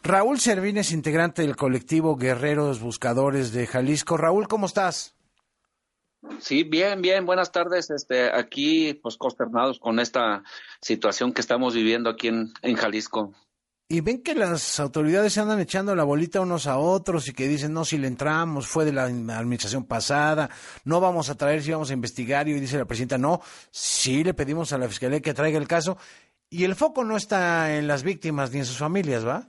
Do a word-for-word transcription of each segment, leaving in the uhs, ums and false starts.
Raúl Servín es integrante del colectivo Guerreros Buscadores de Jalisco. Raúl, ¿cómo estás? Sí, bien, bien, buenas tardes. Este, aquí, pues, consternados con esta situación que estamos viviendo aquí en, en Jalisco. Y ven que las autoridades se andan echando la bolita unos a otros y que dicen, no, si le entramos, fue de la administración pasada, no vamos a traer, si vamos a investigar. Y hoy dice la presidenta, no, sí le pedimos a la Fiscalía que traiga el caso. Y el foco no está en las víctimas ni en sus familias, ¿va?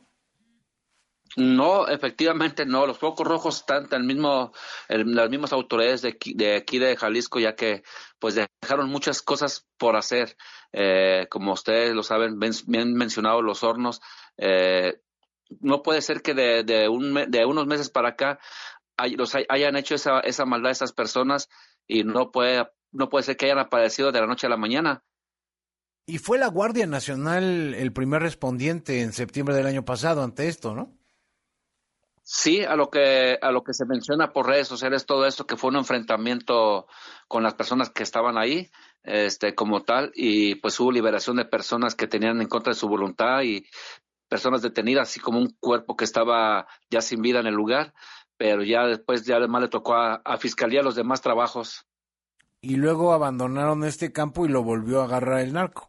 No, efectivamente no. Los focos rojos están en el mismo, en las mismas autoridades de aquí, de aquí de Jalisco, ya que pues dejaron muchas cosas por hacer. Eh, como ustedes lo saben, bien, bien mencionado los hornos. Eh, no puede ser que de, de, un, de unos meses para acá hay, los hay, hayan hecho esa, esa maldad a esas personas y no puede, no puede ser que hayan aparecido de la noche a la mañana. Y fue la Guardia Nacional el primer respondiente en septiembre del año pasado ante esto, ¿no? Sí, a lo que a lo que se menciona por redes sociales, todo esto que fue un enfrentamiento con las personas que estaban ahí, este, como tal, y pues hubo liberación de personas que tenían en contra de su voluntad y personas detenidas, así como un cuerpo que estaba ya sin vida en el lugar, pero ya después ya además le tocó a, a Fiscalía los demás trabajos. Y luego abandonaron este campo y lo volvió a agarrar el narco.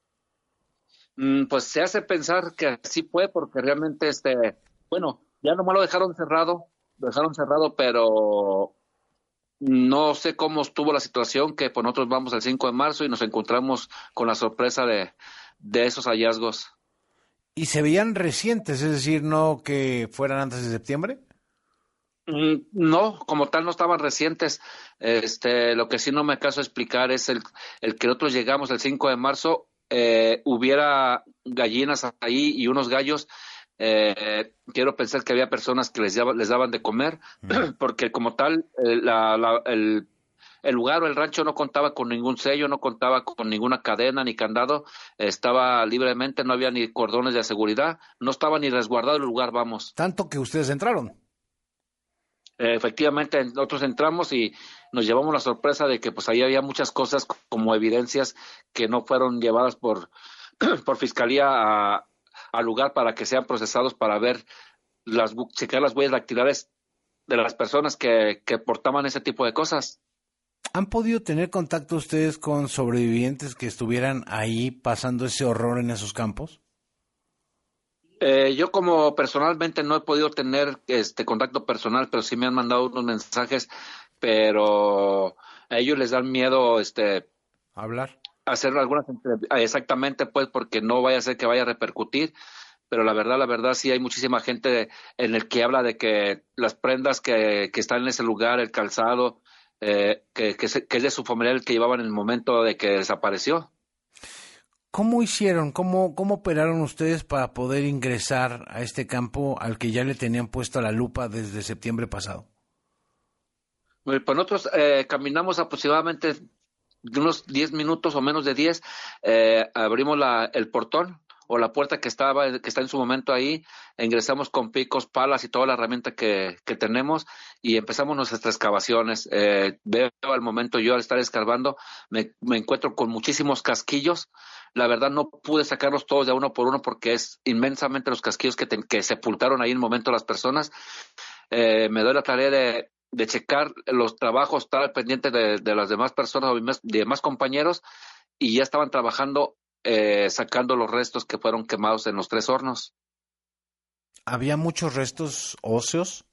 Mm, pues se hace pensar que así fue, porque realmente, este, bueno, ya nomás lo dejaron cerrado, lo dejaron cerrado, pero no sé cómo estuvo la situación, que pues nosotros vamos el cinco de marzo y nos encontramos con la sorpresa de, de esos hallazgos. Y se veían recientes, es decir, no que fueran antes de septiembre. Mm, No, como tal no estaban recientes. Este, lo que sí no me acaso explicar es el, el que nosotros llegamos el cinco de marzo, eh, hubiera gallinas ahí y unos gallos. Eh, quiero pensar que había personas que les, daba- les daban de comer, Mm. porque como tal, eh, la, la- el, el lugar o el rancho no contaba con ningún sello, no contaba con ninguna cadena ni candado, estaba libremente, no había ni cordones de seguridad, no estaba ni resguardado el lugar, vamos. Tanto que ustedes entraron. Eh, efectivamente, nosotros entramos y nos llevamos la sorpresa de que pues ahí había muchas cosas como evidencias que no fueron llevadas por, por fiscalía a, al lugar para que sean procesados para ver las bu- checar las huellas dactilares de las personas que, que portaban ese tipo de cosas. ¿Han podido tener contacto ustedes con sobrevivientes que estuvieran ahí pasando ese horror en esos campos? Eh, yo como personalmente no he podido tener este contacto personal, pero sí me han mandado unos mensajes, pero a ellos les dan miedo este Hablar. hacer algunas entrev- ah, exactamente, pues porque no vaya a ser que vaya a repercutir, pero la verdad, la verdad sí hay muchísima gente en el que habla de que las prendas que, que están en ese lugar, el calzado, eh, que, que, se- que es de su familiar el que llevaban en el momento de que desapareció. ¿Cómo hicieron? ¿Cómo, cómo operaron ustedes para poder ingresar a este campo al que ya le tenían puesto la lupa desde septiembre pasado? Bueno, pues nosotros eh, caminamos aproximadamente de unos diez minutos o menos de diez, eh, abrimos la, el portón o la puerta que estaba, que está en su momento ahí, ingresamos con picos, palas y toda la herramienta que, que tenemos y empezamos nuestras excavaciones. Eh, veo al momento yo al estar escarbando, me, me encuentro con muchísimos casquillos. La verdad no pude sacarlos todos de uno por uno porque es inmensamente los casquillos que, te, que sepultaron ahí en el momento las personas. Eh, me doy la tarea de, de checar los trabajos, estar al pendiente de, de las demás personas o demás, de demás compañeros, y ya estaban trabajando eh, sacando los restos que fueron quemados en los tres hornos. ¿Había muchos restos óseos?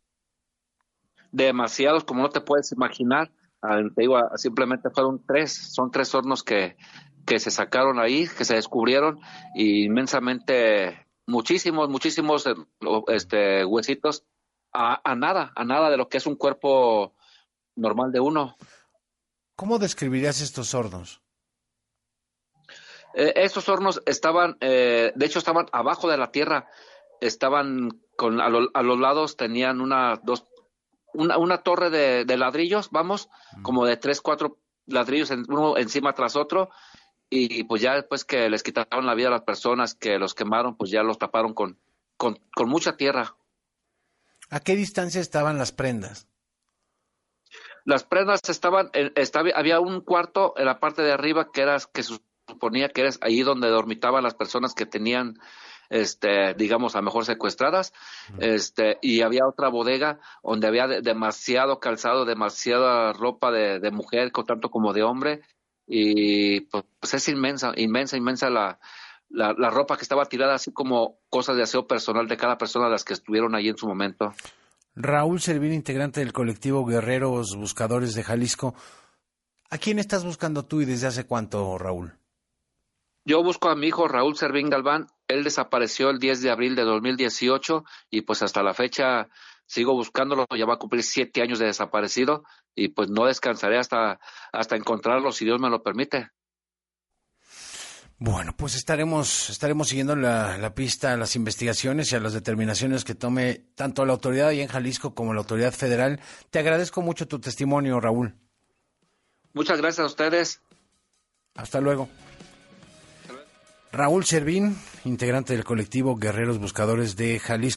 Demasiados, como no te puedes imaginar. Ah, te digo, ah, simplemente fueron tres, son tres hornos que, que se sacaron ahí, que se descubrieron, y inmensamente, muchísimos, muchísimos eh, lo- este, huesitos a, a nada, a nada de lo que es un cuerpo normal de uno. ¿Cómo describirías estos hornos? Eh, estos hornos estaban, eh, de hecho, estaban abajo de la tierra, estaban con a, lo- a los lados tenían una dos una, una torre de, de ladrillos, vamos, Mm. como de tres, cuatro ladrillos en- uno encima tras otro, y pues ya después que les quitaron la vida a las personas que los quemaron, pues ya los taparon con, con, con mucha tierra. ¿A qué distancia estaban las prendas? Las prendas estaban, en- estaba, había un cuarto en la parte de arriba que era, que se suponía que era ahí donde dormitaban las personas que tenían este, digamos, a lo mejor secuestradas, este, y había otra bodega donde había de- demasiado calzado, demasiada ropa de, de mujer, co- tanto como de hombre, y pues, pues es inmensa, inmensa, inmensa la, la, la ropa que estaba tirada, así como cosas de aseo personal de cada persona de las que estuvieron ahí en su momento. Raúl Servín, integrante del colectivo Guerreros Buscadores de Jalisco. ¿A quién estás buscando tú y desde hace cuánto, Raúl? Yo busco a mi hijo Raúl Servín Galván. Él desapareció el diez de abril de dos mil dieciocho y pues hasta la fecha sigo buscándolo. Ya va a cumplir siete años de desaparecido y pues no descansaré hasta, hasta encontrarlo si Dios me lo permite. Bueno, pues estaremos, estaremos siguiendo la, la pista a las investigaciones y a las determinaciones que tome tanto la autoridad ahí en Jalisco como la autoridad federal. Te agradezco mucho tu testimonio, Raúl. Muchas gracias a ustedes. Hasta luego. Raúl Servín, integrante del colectivo Guerreros Buscadores de Jalisco.